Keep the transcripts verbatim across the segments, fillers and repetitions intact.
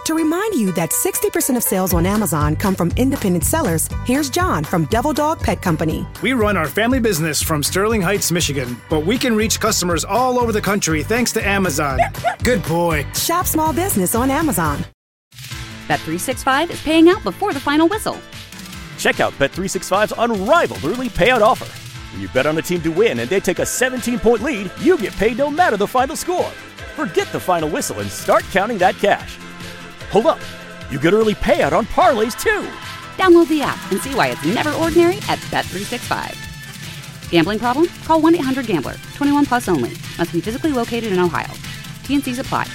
To remind you that sixty percent of sales on Amazon come from independent sellers, here's John from Devil Dog Pet Company. We run our family business from Sterling Heights, Michigan, but we can reach customers all over the country thanks to Amazon. Good boy. Shop small business on Amazon. Bet three sixty-five is paying out before the final whistle. Check out Bet three sixty-five's unrivaled early payout offer. When you bet on a team to win and they take a seventeen-point lead, you get paid no matter the final score. Forget the final whistle and start counting that cash. Hold up. You get early payout on parlays, too. Download the app and see why it's never ordinary at Bet three sixty-five. Gambling problem? Call one eight hundred gambler. twenty-one plus only. Must be physically located in Ohio. T N Cs apply.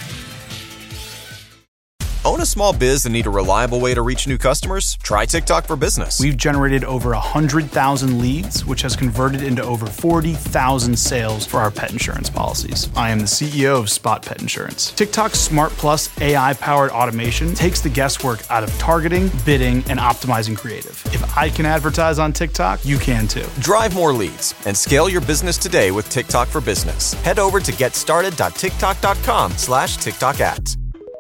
Own a small biz and need a reliable way to reach new customers? Try TikTok for Business. We've generated over one hundred thousand leads, which has converted into over forty thousand sales for our pet insurance policies. I am the C E O of Spot Pet Insurance. TikTok's Smart Plus A I-powered automation takes the guesswork out of targeting, bidding, and optimizing creative. If I can advertise on TikTok, you can too. Drive more leads and scale your business today with TikTok for Business. Head over to getstarted.tiktok.com slash TikTok ads.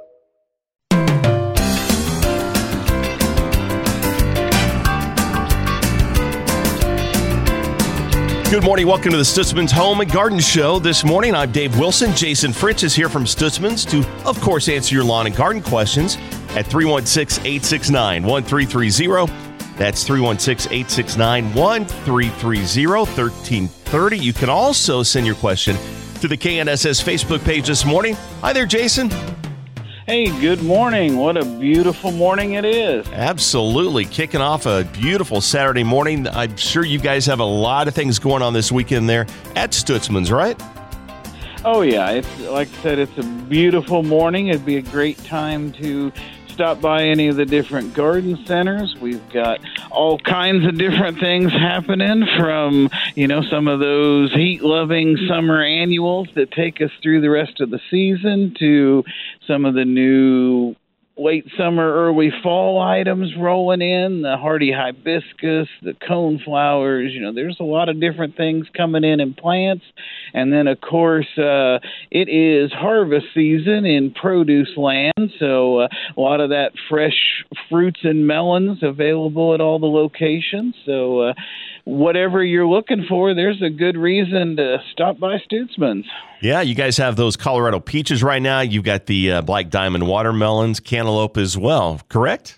Good morning. Welcome to the Stutzman's Home and Garden Show. This morning, I'm Dave Wilson. Jason Fritz is here from Stutzman's to, of course, answer your lawn and garden questions at three one six, eight six nine, one three three zero. That's three one six, eight six nine, one three three zero, one three three zero. You can also send your question to the K N S S Facebook page this morning. Hi there, Jason. Hey, good morning. What a beautiful morning it is. Absolutely. Kicking off a beautiful Saturday morning. I'm sure you guys have a lot of things going on this weekend there at Stutzman's, right? Oh, yeah. It's like I said, it's a beautiful morning. It'd be a great time to stop by any of the different garden centers. We've got all kinds of different things happening, from, you know, some of those heat-loving summer annuals that take us through the rest of the season to some of the new late summer, early fall items rolling in, the hardy hibiscus, the cone flowers. You know, there's a lot of different things coming in in plants. And then, of course, uh, it is harvest season in produce land, so uh, a lot of that fresh fruits and melons available at all the locations. So uh, whatever you're looking for, there's a good reason to stop by Stutzman's. Yeah, you guys have those Colorado peaches right now. You've got the uh, Black Diamond watermelons, cantaloupe as well, correct?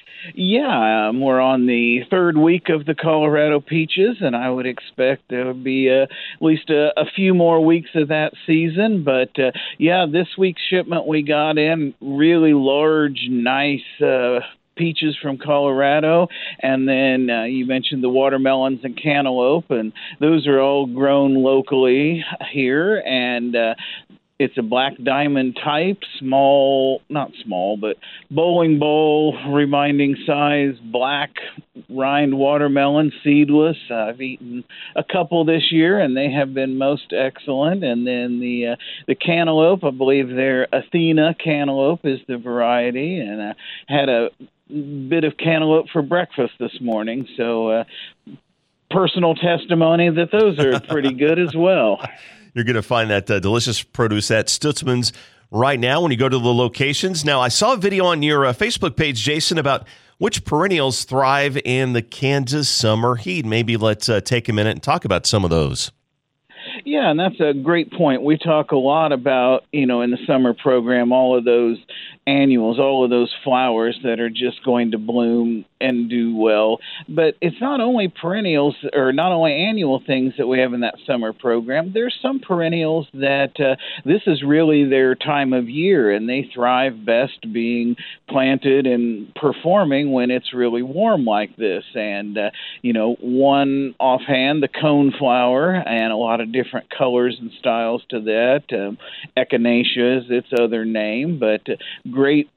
Yeah, um, we're on the third week of the Colorado peaches, and I would expect there would be uh, at least a, a few more weeks of that season. But, uh, yeah, this week's shipment we got in, really large, nice uh peaches from Colorado, and then uh, you mentioned the watermelons and cantaloupe, and those are all grown locally here, and uh, it's a Black Diamond type, small, not small, but bowling ball reminding size, black rind watermelon, seedless. Uh, I've eaten a couple this year, and they have been most excellent. And then the uh, the cantaloupe, I believe their Athena cantaloupe is the variety, and I had a bit of cantaloupe for breakfast this morning, so uh, personal testimony that those are pretty good as well. You're going to find that uh, delicious produce at Stutzman's right now when you go to the locations. Now, I saw a video on your uh, Facebook page, Jason, about which perennials thrive in the Kansas summer heat. Maybe let's uh, take a minute and talk about some of those. Yeah, and that's a great point. We talk a lot about, you know, in the summer program, all of those annuals, all of those flowers that are just going to bloom and do well. But it's not only perennials or not only annual things that we have in that summer program. There's some perennials that uh, this is really their time of year, and they thrive best being planted and performing when it's really warm like this. And, uh, you know, one offhand, the cone flower, and a lot of different colors and styles to that. Um, Echinacea is its other name, but uh, great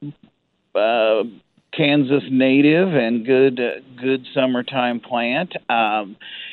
uh, Kansas native and good uh, good summertime plant. Um,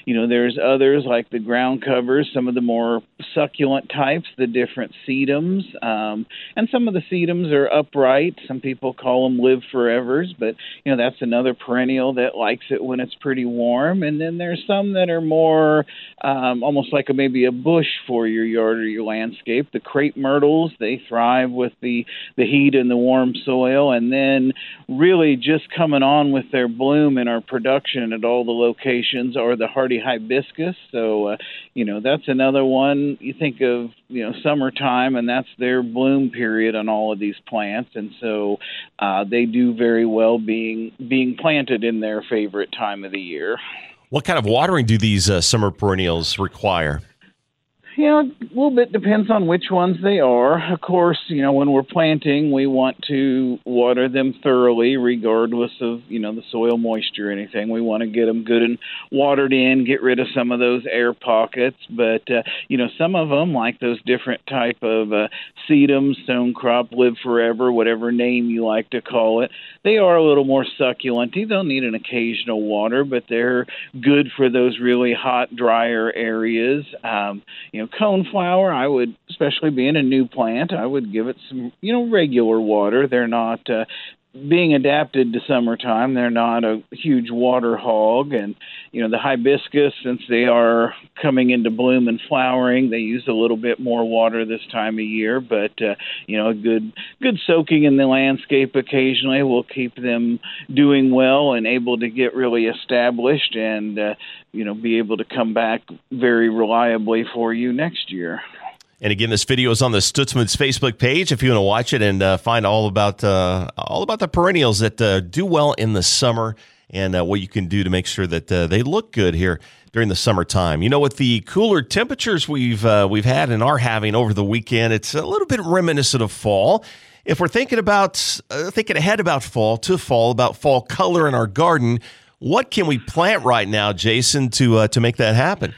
you know, there's others like the ground covers, some of the more succulent types, the different sedums, um, and some of the sedums are upright. Some people call them live forevers, but, you know, that's another perennial that likes it when it's pretty warm. And then there's some that are more um, almost like a, maybe a bush for your yard or your landscape. The crepe myrtles, they thrive with the, the heat and the warm soil. And then really just coming on with their bloom and our production at all the locations are the hardy hibiscus. So, uh, you know, that's another one. You think of, you know, summertime, and that's their bloom period on all of these plants. And so uh, they do very well being being planted in their favorite time of the year. What kind of watering do these uh, summer perennials require? You know, a little bit depends on which ones they are. Of course, you know, when we're planting, we want to water them thoroughly, regardless of, you know, the soil moisture or anything. We want to get them good and watered in, get rid of some of those air pockets. But, uh, you know, some of them, like those different type of uh, sedum, stone crop, live forever, whatever name you like to call it, they are a little more succulent. They'll need an occasional water, but they're good for those really hot, drier areas. Um, you know, coneflower, I would, especially being a new plant, I would give it some, you know, regular water. They're not uh, being adapted to summertime. They're not a huge water hog. And, you know, the hibiscus, since they are coming into bloom and flowering, they use a little bit more water this time of year. But, uh, you know, a good, good soaking in the landscape occasionally will keep them doing well and able to get really established and, uh, you know, be able to come back very reliably for you next year. And again, this video is on the Stutzman's Facebook page if you want to watch it and uh, find all about uh, all about the perennials that uh, do well in the summer and uh, what you can do to make sure that uh, they look good here during the summertime. You know, with the cooler temperatures we've uh, we've had and are having over the weekend, it's a little bit reminiscent of fall. If we're thinking about uh, thinking ahead about fall to fall, about fall color in our garden, what can we plant right now, Jason, to uh, to make that happen?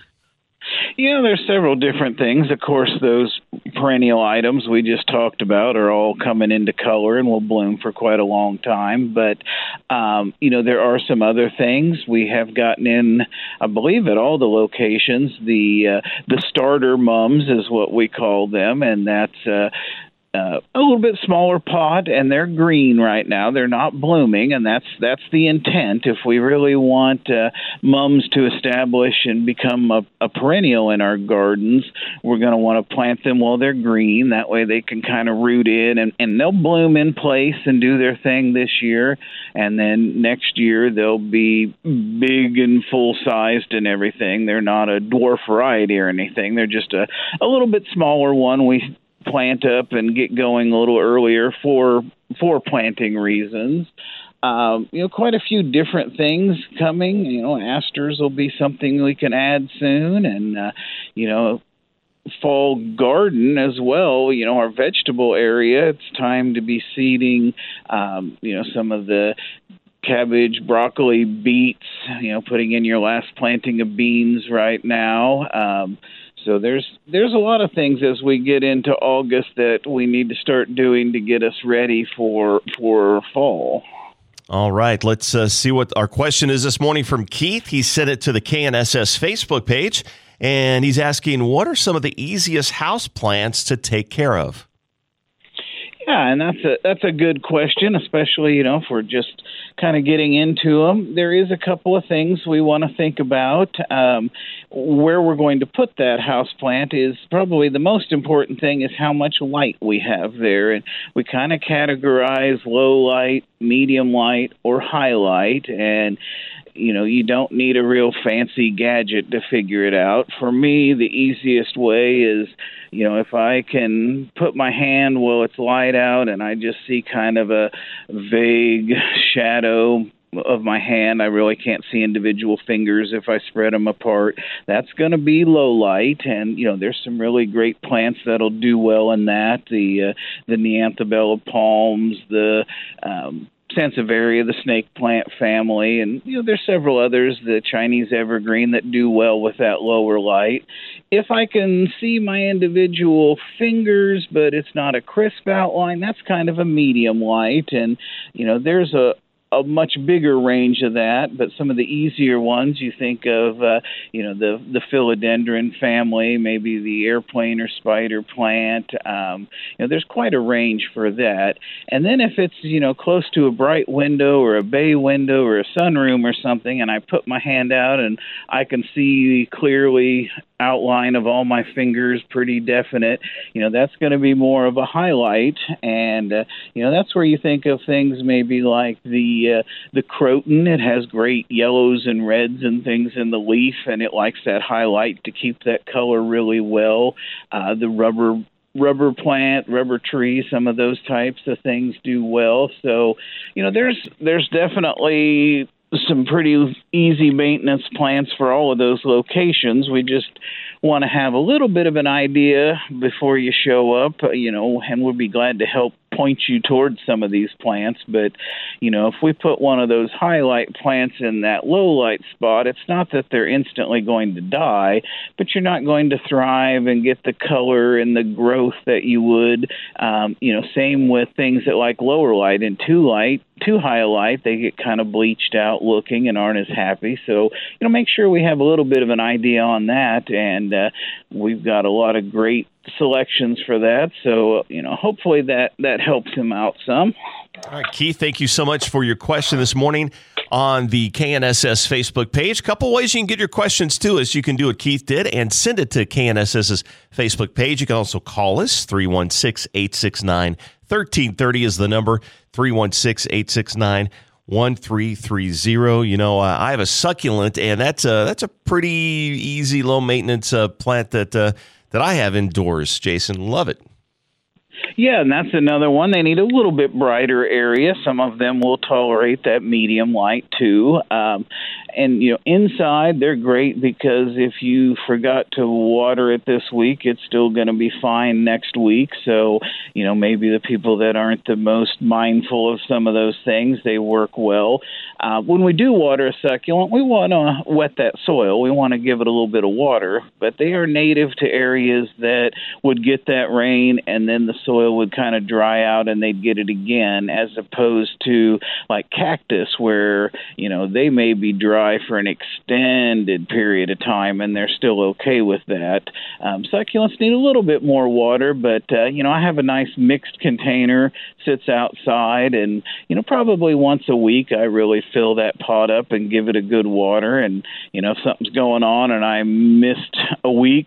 You know, there's several different things. Of course, those perennial items we just talked about are all coming into color and will bloom for quite a long time. But, um, you know, there are some other things. We have gotten in, I believe, at all the locations, the uh, the starter mums is what we call them, and that's uh, Uh, a little bit smaller pot, and they're green right now. They're not blooming, and that's that's the intent. If we really want uh, mums to establish and become a, a perennial in our gardens, we're going to want to plant them while they're green. That way they can kind of root in, and, and they'll bloom in place and do their thing this year. And then next year they'll be big and full-sized and everything. They're not a dwarf variety or anything. They're just a, a little bit smaller one. We plant up and get going a little earlier for for planting reasons. Um, you know, quite a few different things coming. You know, asters will be something we can add soon, and uh, you know, fall garden as well. You know, our vegetable area. It's time to be seeding. Um, you know, some of the cabbage, broccoli, beets. You know, putting in your last planting of beans right now. Um, So there's there's a lot of things as we get into August that we need to start doing to get us ready for for fall. All right, let's uh, see what our question is this morning from Keith. He sent it to the K N S S Facebook page, and he's asking, what are some of the easiest house plants to take care of? Yeah, and that's a that's a good question, especially, you know, if we're just kind of getting into them. There is a couple of things we want to think about. Um, where we're going to put that house plant is probably the most important thing is how much light we have there. And we kind of categorize low light, medium light, or high light. And you know, you don't need a real fancy gadget to figure it out. For me, the easiest way is, you know, if I can put my hand while it's light out and I just see kind of a vague shadow of my hand, I really can't see individual fingers if I spread them apart, that's going to be low light. And, you know, there's some really great plants that'll do well in that. The, uh, the Neanthobella palms, the, um, Sansevieria, the snake plant family, and you know there's several others, the Chinese evergreen, that do well with that lower light. If I can see my individual fingers, but it's not a crisp outline, that's kind of a medium light. And you know there's a a much bigger range of that, but some of the easier ones, you think of, uh, you know, the, the philodendron family, maybe the airplane or spider plant. Um, you know, there's quite a range for that. And then if it's, you know, close to a bright window or a bay window or a sunroom or something, and I put my hand out and I can see clearly outline of all my fingers, pretty definite, you know, that's going to be more of a highlight. And, uh, you know, that's where you think of things maybe like the uh, the croton. It has great yellows and reds and things in the leaf, and it likes that highlight to keep that color really well. Uh, the rubber rubber plant, rubber tree, some of those types of things do well. So, you know, there's there's definitely some pretty easy maintenance plants for all of those locations. We just want to have a little bit of an idea before you show up, you know, and we'll be glad to help point you towards some of these plants. But, you know, if we put one of those highlight plants in that low light spot, it's not that they're instantly going to die, but you're not going to thrive and get the color and the growth that you would. Um, you know, same with things that like lower light and too light, too high a light, they get kind of bleached out looking and aren't as happy. So, you know, make sure we have a little bit of an idea on that. And uh, we've got a lot of great selections for that. So, you know, hopefully that, that helps him out some. All right, Keith, thank you so much for your question this morning on the K N S S Facebook page. A couple ways you can get your questions to us. You can do what Keith did and send it to KNSS's Facebook page. You can also call us. three one six, eight six nine, one three three zero is the number. three one six, eight six nine, one three three zero. You know, uh, I have a succulent, and that's a, that's a pretty easy, low-maintenance uh, plant that uh, that I have indoors, Jason. Love it. Yeah, and that's another one. They need a little bit brighter area. Some of them will tolerate that medium light too. Um, and, you know, inside they're great because if you forgot to water it this week, it's still going to be fine next week. So, you know, maybe the people that aren't the most mindful of some of those things, they work well. Uh, when we do water a succulent, we want to wet that soil. We want to give it a little bit of water, but they are native to areas that would get that rain and then the soil would kind of dry out and they'd get it again, as opposed to like cactus where, you know, they may be dry for an extended period of time and they're still okay with that. Um, succulents need a little bit more water, but, uh, you know, I have a nice mixed container, sits outside, and, you know, probably once a week I really fill that pot up and give it a good water. And, you know, if something's going on and I missed a week,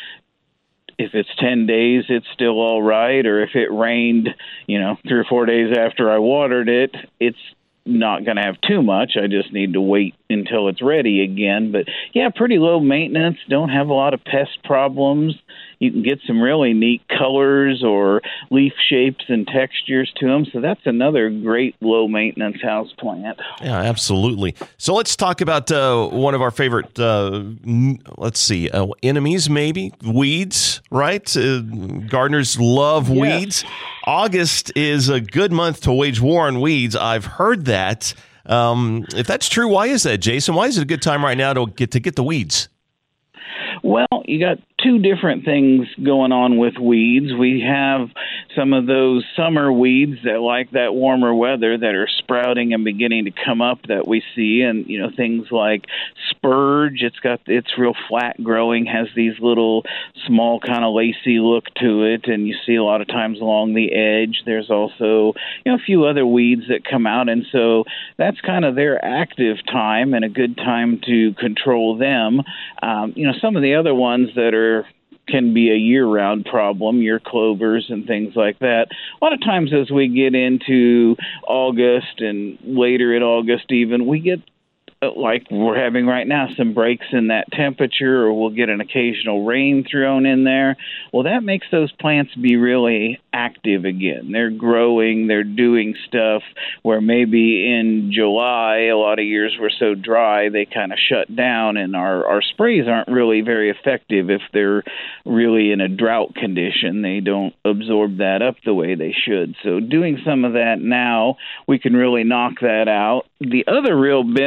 if it's ten days, it's still all right. Or if it rained, you know, three or four days after I watered it, it's not going to have too much. I just need to wait until it's ready again. But yeah, pretty low maintenance. Don't have a lot of pest problems. You can get some really neat colors or leaf shapes and textures to them. So that's another great low maintenance house plant. Yeah, absolutely. So let's talk about uh, one of our favorite, uh, let's see, uh, enemies maybe, weeds, right? Uh, gardeners love yes. weeds. August is a good month to wage war on weeds. I've heard that. Um, if that's true, why is that, Jason? Why is it a good time right now to get to get the weeds? Well, you got two different things going on with weeds. We have some of those summer weeds that like that warmer weather that are sprouting and beginning to come up that we see. And, you know, things like spurge, it's got, it's real flat growing, has these little small kind of lacy look to it. And you see a lot of times along the edge. There's also, you know, a few other weeds that come out. And so that's kind of their active time and a good time to control them. Um, you know, some of the other ones that are can be a year-round problem, your clovers and things like that. A lot of times as we get into August and later in August even, we get, like we're having right now, some breaks in that temperature, or we'll get an occasional rain thrown in there. Well, that makes those plants be really active again. They're growing, they're doing stuff where maybe in July, a lot of years were so dry, they kind of shut down, and our, our sprays aren't really very effective if they're really in a drought condition. They don't absorb that up the way they should. So doing some of that now, we can really knock that out. The other real benefit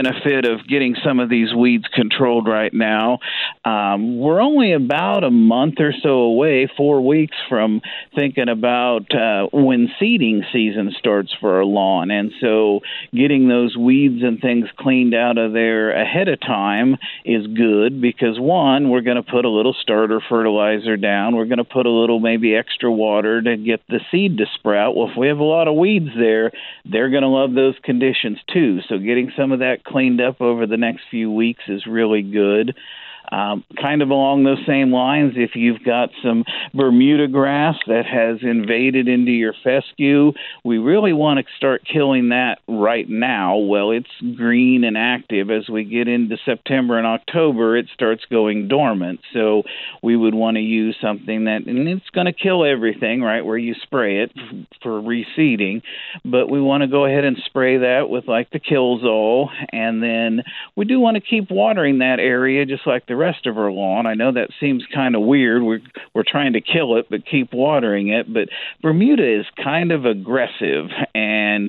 bit of getting some of these weeds controlled right now. Um, we're only about a month or so away, four weeks from thinking about uh, when seeding season starts for our lawn. And so getting those weeds and things cleaned out of there ahead of time is good because, one, we're going to put a little starter fertilizer down. We're going to put a little maybe extra water to get the seed to sprout. Well, if we have a lot of weeds there, they're going to love those conditions too. So getting some of that cleaned up over the next few weeks is really good. Um, kind of along those same lines, if you've got some Bermuda grass that has invaded into your fescue, we really want to start killing that right now. Well, it's green and active. As we get into September and October, it starts going dormant. So we would want to use something that, and it's going to kill everything, right, where you spray it for reseeding. But we want to go ahead and spray that with like the Killzall. And then we do want to keep watering that area just like the rest of our lawn. I know that seems kind of weird. We're we're trying to kill it, but keep watering it. But Bermuda is kind of aggressive, and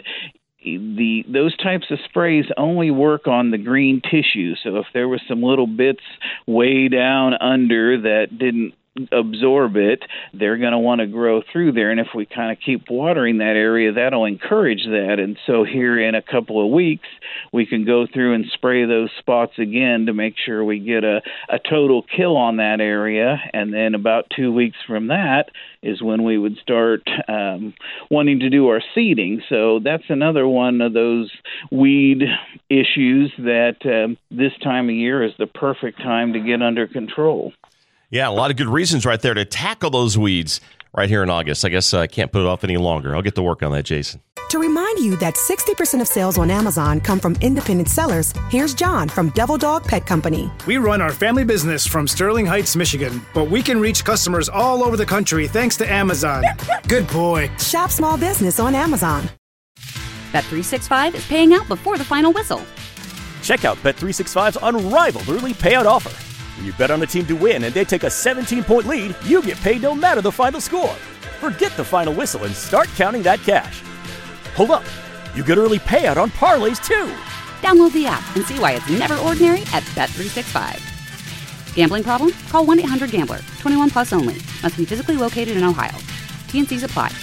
the those types of sprays only work on the green tissue. So if there was some little bits way down under that didn't absorb it, they're going to want to grow through there. And if we kind of keep watering that area, that'll encourage that. And so here in a couple of weeks, we can go through and spray those spots again to make sure we get a, a total kill on that area. And then about two weeks from that is when we would start um, wanting to do our seeding. So that's another one of those weed issues that um, this time of year is the perfect time to get under control. Yeah, a lot of good reasons right there to tackle those weeds right here in August. I guess I can't put it off any longer. I'll get to work on that, Jason. To remind you that sixty percent of sales on Amazon come from independent sellers, here's John from Devil Dog Pet Company. We run our family business from Sterling Heights, Michigan, but we can reach customers all over the country thanks to Amazon. Good boy. Shop small business on Amazon. Bet three sixty-five is paying out before the final whistle. Check out Bet three sixty-five's unrivaled early payout offer. When you bet on a team to win and they take a seventeen-point lead, you get paid no matter the final score. Forget the final whistle and start counting that cash. Hold up. You get early payout on parlays, too. Download the app and see why it's never ordinary at Bet three sixty-five. Gambling problem? Call one eight hundred gambler. twenty-one plus only. Must be physically located in Ohio. T N Cs apply.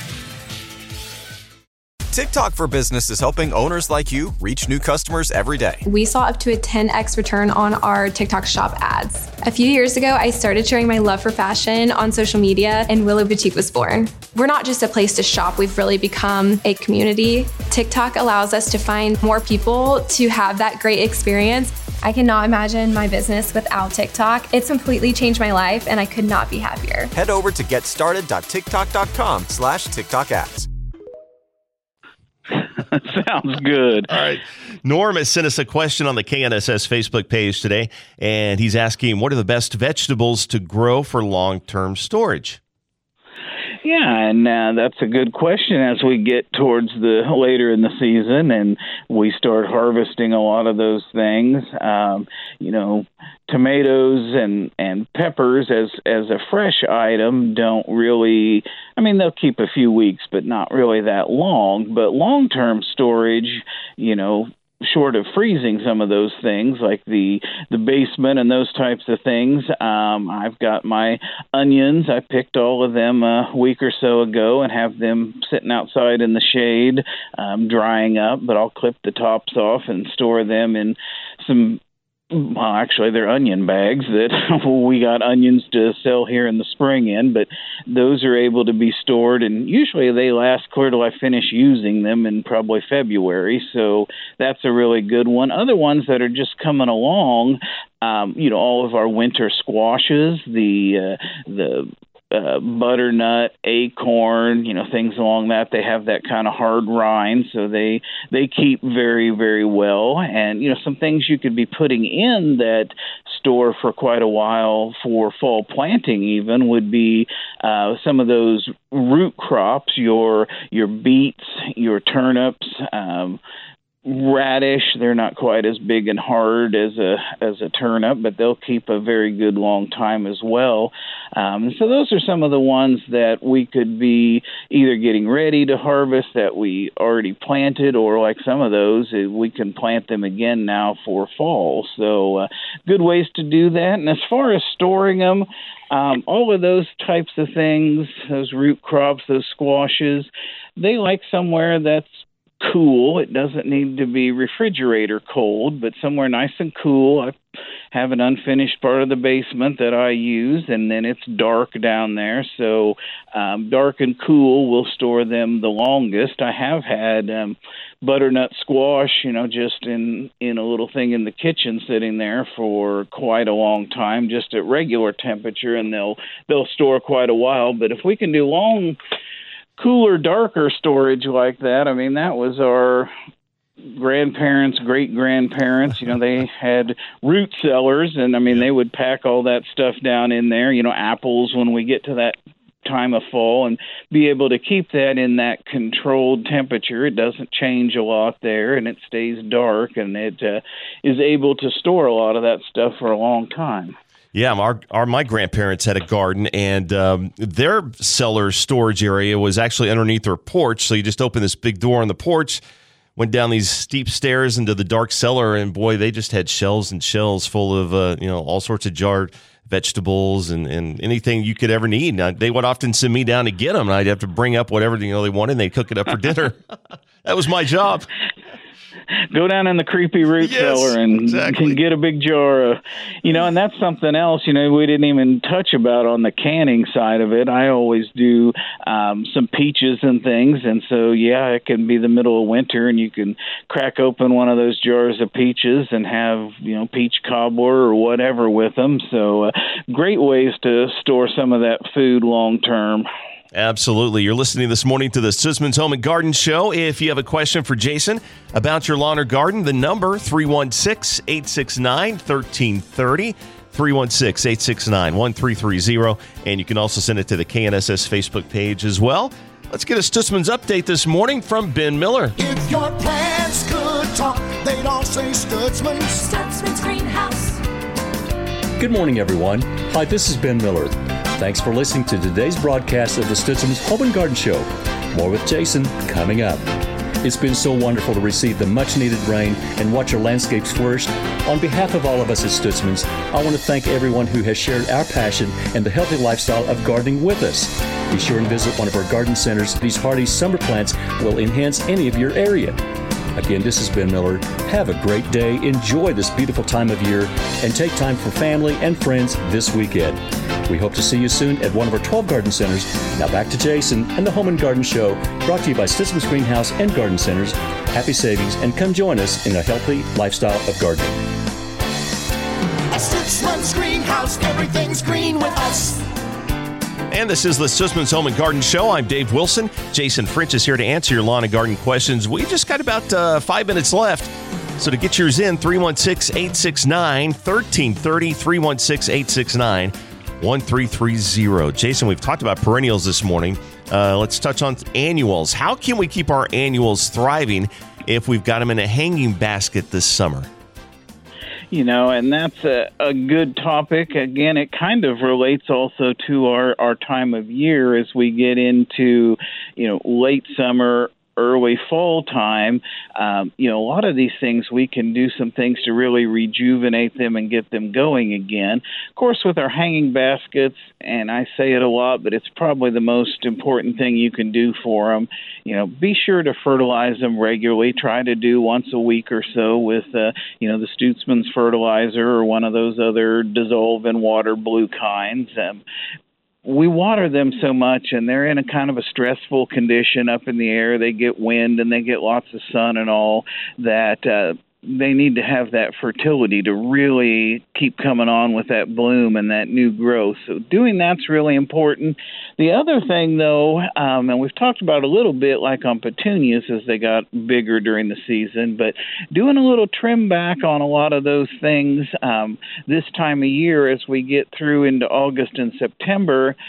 TikTok for Business is helping owners like you reach new customers every day. We saw up to a ten x return on our TikTok shop ads. A few years ago, I started sharing my love for fashion on social media, and Willow Boutique was born. We're not just a place to shop, we've really become a community. TikTok allows us to find more people to have that great experience. I cannot imagine my business without TikTok. It's completely changed my life, and I could not be happier. Head over to getstarted.tiktok.com slash TikTok ads. Sounds good. All right. Norm has sent us a question on the K N S S Facebook page today, and he's asking, what are the best vegetables to grow for long-term storage? Yeah, and uh, that's a good question as we get towards the later in the season and we start harvesting a lot of those things. Um, you know, tomatoes and, and peppers as, as a fresh item don't really, I mean, they'll keep a few weeks, but not really that long. But long-term storage, you know, short of freezing some of those things like the the basement and those types of things. Um, I've got my onions. I picked all of them a week or so ago and have them sitting outside in the shade, um, drying up, but I'll clip the tops off and store them in some, well, actually, they're onion bags that we got onions to sell here in the spring in, but those are able to be stored, and usually they last clear till I finish using them in probably February, so that's a really good one. Other ones that are just coming along, um, you know, all of our winter squashes, the uh, the Uh, butternut, acorn, you know, things along that. They have that kind of hard rind, so they they keep very, very well. And, you know, some things you could be putting in that store for quite a while for fall planting even would be uh, some of those root crops, your your beets, your turnips, um, radish. They're not quite as big and hard as a as a turnip, but they'll keep a very good long time as well. Um, and so those are some of the ones that we could be either getting ready to harvest that we already planted, or like some of those, we can plant them again now for fall. So uh, good ways to do that. And as far as storing them, um, all of those types of things, those root crops, those squashes, they like somewhere that's cool. It doesn't need to be refrigerator cold, but somewhere nice and cool. I have an unfinished part of the basement that I use, and then it's dark down there. So um, dark and cool will store them the longest. I have had um, butternut squash, you know, just in, in a little thing in the kitchen sitting there for quite a long time, just at regular temperature, and they'll they'll store quite a while. But if we can do long, cooler, darker storage like that, I mean, that was our grandparents, great-grandparents. You know, they had root cellars, and, I mean, they would pack all that stuff down in there, you know, apples when we get to that time of fall, and be able to keep that in that controlled temperature. It doesn't change a lot there, and it stays dark, and it uh, is able to store a lot of that stuff for a long time. Yeah, our, our my grandparents had a garden, and um, their cellar storage area was actually underneath their porch. So you just open this big door on the porch, went down these steep stairs into the dark cellar, and boy, they just had shelves and shelves full of uh, you know all sorts of jarred vegetables and, and anything you could ever need. Now, they would often send me down to get them, and I'd have to bring up whatever you know they wanted, and they'd cook it up for dinner. That was my job. Go down in the creepy root yes, cellar and exactly. get a big jar of, you know, and that's something else, you know, we didn't even touch about on the canning side of it. I always do um, some peaches and things. And so, yeah, it can be the middle of winter and you can crack open one of those jars of peaches and have, you know, peach cobbler or whatever with them. So uh, great ways to store some of that food long term. Absolutely. You're listening this morning to the Stutzman's Home and Garden Show. If you have a question for Jason about your lawn or garden, the number three one six, eight six nine, one three three zero, three one six, eight six nine, one three three zero, and you can also send it to the K N S S Facebook page as well. Let's get a Stutzman's update this morning from Ben Miller. If your plants could talk, they'd all say Stutzman. Stutzman's Greenhouse. Good morning, everyone. Hi, this is Ben Miller. Thanks for listening to today's broadcast of the Stutzman's Home and Garden Show. More with Jason coming up. It's been so wonderful to receive the much-needed rain and watch our landscapes flourish. On behalf of all of us at Stutzman's, I want to thank everyone who has shared our passion and the healthy lifestyle of gardening with us. Be sure and visit one of our garden centers. These hardy summer plants will enhance any of your area. Again, this is Ben Miller. Have a great day. Enjoy this beautiful time of year and take time for family and friends this weekend. We hope to see you soon at one of our twelve garden centers. Now back to Jason and the Home and Garden Show, brought to you by Stutzman's Greenhouse and Garden Centers. Happy savings, and come join us in a healthy lifestyle of gardening. At Stutzman's Greenhouse, everything's green with us. And this is the Stutzman's Home and Garden Show. I'm Dave Wilson. Jason French is here to answer your lawn and garden questions. We just got about uh, five minutes left. So to get yours in, three one six, eight six nine, one three three zero, three one six, eight six nine, one three three zero. Jason, we've talked about perennials this morning. Uh, let's touch on annuals. How can we keep our annuals thriving if we've got them in a hanging basket this summer? You know, and that's a, a good topic. Again, it kind of relates also to our, our time of year as we get into, you know, late summer, early fall time. Um, you know, a lot of these things, we can do some things to really rejuvenate them and get them going again. Of course, with our hanging baskets, and I say it a lot, but it's probably the most important thing you can do for them. You know, be sure to fertilize them regularly. Try to do once a week or so with, uh, you know, the Stutzman's fertilizer or one of those other dissolve in water blue kinds. Um, we water them so much, and they're in a kind of a stressful condition up in the air. They get wind and they get lots of sun and all that. Uh, they need to have that fertility to really keep coming on with that bloom and that new growth. So doing that's really important. The other thing, though, um, and we've talked about a little bit like on petunias as they got bigger during the season, but doing a little trim back on a lot of those things um, this time of year as we get through into August and September.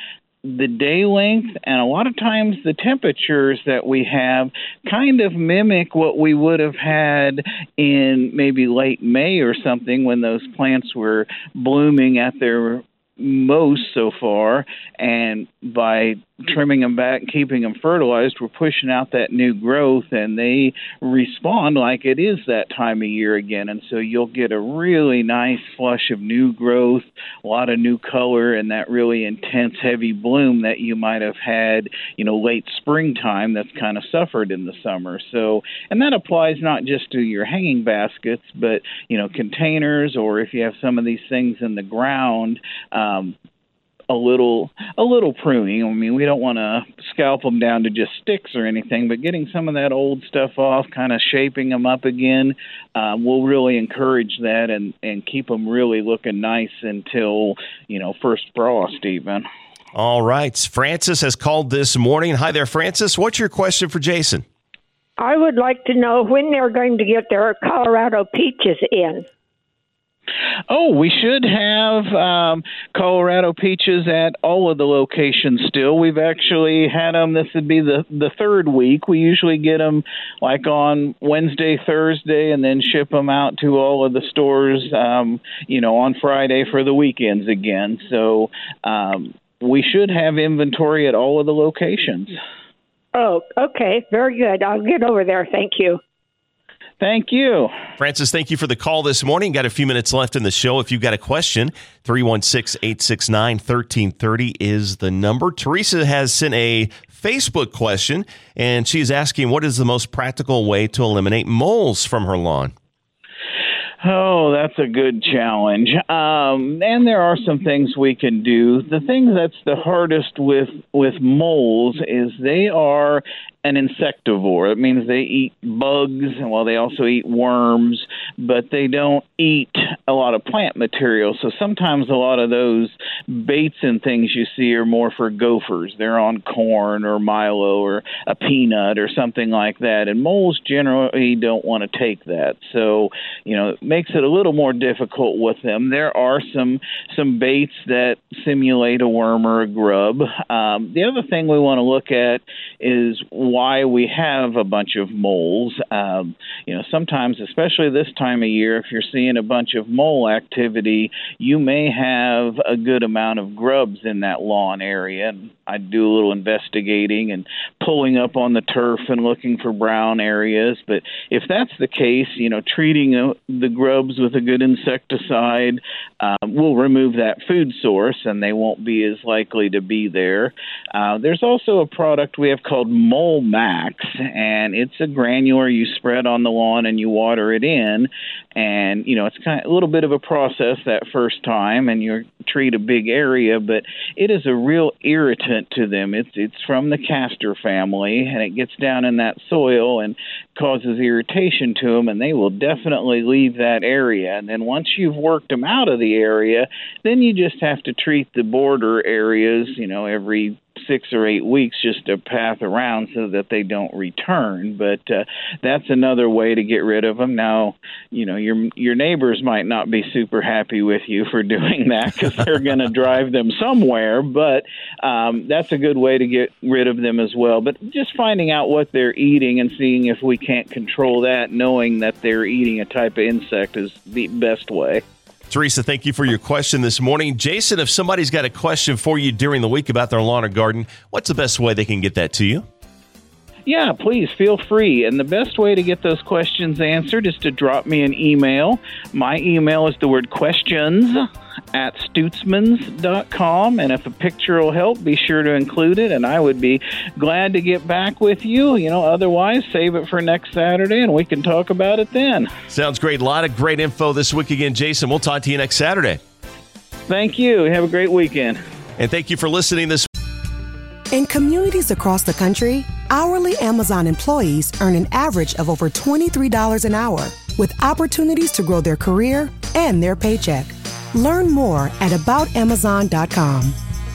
the day length and a lot of times the temperatures that we have kind of mimic what we would have had in maybe late May or something when those plants were blooming at their most so far, and by trimming them back, keeping them fertilized, we're pushing out that new growth, and they respond like it is that time of year again. And so you'll get a really nice flush of new growth, a lot of new color, and that really intense, heavy bloom that you might have had, you know, late springtime that's kind of suffered in the summer. So, and that applies not just to your hanging baskets, but, you know, containers, or if you have some of these things in the ground, um, a little a little pruning. I mean, we don't want to scalp them down to just sticks or anything, but getting some of that old stuff off, kind of shaping them up again, um, will really encourage that and, and keep them really looking nice until, you know, first frost even. All right. Francis has called this morning. Hi there, Francis. What's your question for Jason? I would like to know when they're going to get their Colorado peaches in. Oh, we should have um, Colorado peaches at all of the locations still. We've actually had them. This would be the, the third week. We usually get them like on Wednesday, Thursday, and then ship them out to all of the stores, um, you know, on Friday for the weekends again. So um, we should have inventory at all of the locations. Oh, okay. Very good. I'll get over there. Thank you. Thank you. Francis, thank you for the call this morning. Got a few minutes left in the show. If you've got a question, three one six, eight six nine, one three three zero is the number. Teresa has sent a Facebook question, and she's asking, what is the most practical way to eliminate moles from her lawn? Oh, that's a good challenge. Um, and there are some things we can do. The thing that's the hardest with, with moles is they are an insectivore. It means they eat bugs, and well, they also eat worms, but they don't eat a lot of plant material. So sometimes a lot of those baits and things you see are more for gophers. They're on corn or milo or a peanut or something like that. And moles generally don't want to take that. So, you know, it makes it a little more difficult with them. There are some some baits that simulate a worm or a grub. Um, the other thing we want to look at is why we have a bunch of moles. Um, you know, sometimes, especially this time of year, if you're seeing a bunch of mole activity, you may have a good amount of grubs in that lawn area. And I do a little investigating and pulling up on the turf and looking for brown areas. But if that's the case, you know, treating uh, the grubs with a good insecticide uh, will remove that food source, and they won't be as likely to be there. Uh, there's also a product we have called Mole Max, and it's a granular you spread on the lawn and you water it in. And, you know, it's kind of a little bit of a process that first time, and you treat a big area, but it is a real irritant to them. It's it's from the castor family, and it gets down in that soil and causes irritation to them, and they will definitely leave that area. And then once you've worked them out of the area, then you just have to treat the border areas, you know, every six or eight weeks just to path around so that they don't return. But uh, that's another way to get rid of them. Now, you know, your your neighbors might not be super happy with you for doing that because they're going to drive them somewhere, but um, that's a good way to get rid of them as well. But just finding out what they're eating and seeing if we can't control that, knowing that they're eating a type of insect is the best way. Teresa, thank you for your question this morning. Jason, if somebody's got a question for you during the week about their lawn or garden, what's the best way they can get that to you? Yeah, please feel free. And the best way to get those questions answered is to drop me an email. My email is the word questions at stutzmans dot com. And if a picture will help, be sure to include it. And I would be glad to get back with you. You know, otherwise, save it for next Saturday and we can talk about it then. Sounds great. A lot of great info this week again, Jason. We'll talk to you next Saturday. Thank you. Have a great weekend. And thank you for listening this In communities across the country, hourly Amazon employees earn an average of over twenty-three dollars an hour, with opportunities to grow their career and their paycheck. Learn more at about amazon dot com.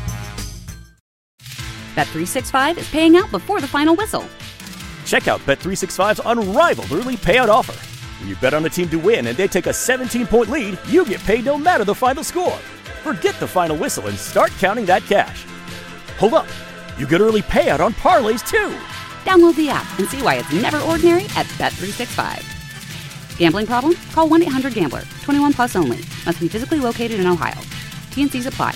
Bet three sixty-five is paying out before the final whistle. Check out Bet three sixty-five's unrivaled early payout offer. When you bet on a team to win and they take a seventeen-point lead, you get paid no matter the final score. Forget the final whistle and start counting that cash. Hold up. You get early payout on parlays, too. Download the app and see why it's never ordinary at Bet three sixty-five. Gambling problem? Call one eight hundred gambler. twenty-one plus only. Must be physically located in Ohio. T N Cs apply.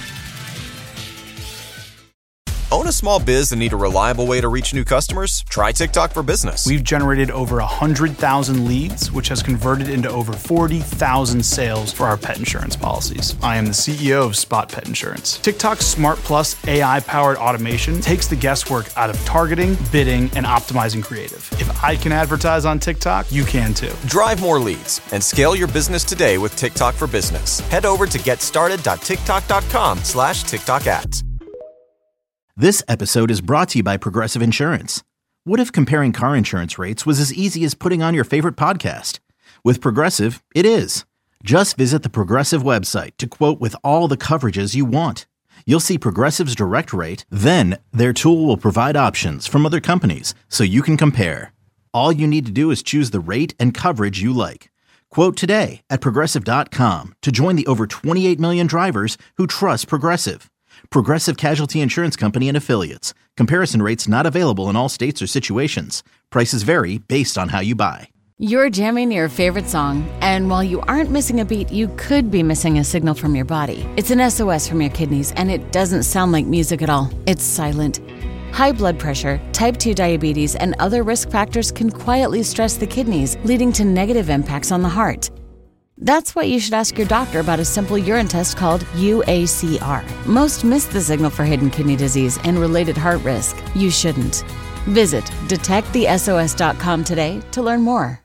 Own a small biz and need a reliable way to reach new customers? Try TikTok for Business. We've generated over one hundred thousand leads, which has converted into over forty thousand sales for our pet insurance policies. I am the C E O of Spot Pet Insurance. TikTok's Smart Plus A I-powered automation takes the guesswork out of targeting, bidding, and optimizing creative. If I can advertise on TikTok, you can too. Drive more leads and scale your business today with TikTok for Business. Head over to getstarted.tiktok.com slash TikTok ads. This episode is brought to you by Progressive Insurance. What if comparing car insurance rates was as easy as putting on your favorite podcast? With Progressive, it is. Just visit the Progressive website to quote with all the coverages you want. You'll see Progressive's direct rate, then their tool will provide options from other companies so you can compare. All you need to do is choose the rate and coverage you like. Quote today at Progressive dot com to join the over twenty-eight million drivers who trust Progressive. Progressive Casualty Insurance Company and Affiliates. Comparison rates not available in all states or situations. Prices vary based on how you buy. You're jamming your favorite song, and while you aren't missing a beat, you could be missing a signal from your body. It's an S O S from your kidneys, and it doesn't sound like music at all. It's silent. High blood pressure, type two diabetes, and other risk factors can quietly stress the kidneys, leading to negative impacts on the heart. That's why you should ask your doctor about a simple urine test called U A C R. Most miss the signal for hidden kidney disease and related heart risk. You shouldn't. Visit detect the S O S dot com today to learn more.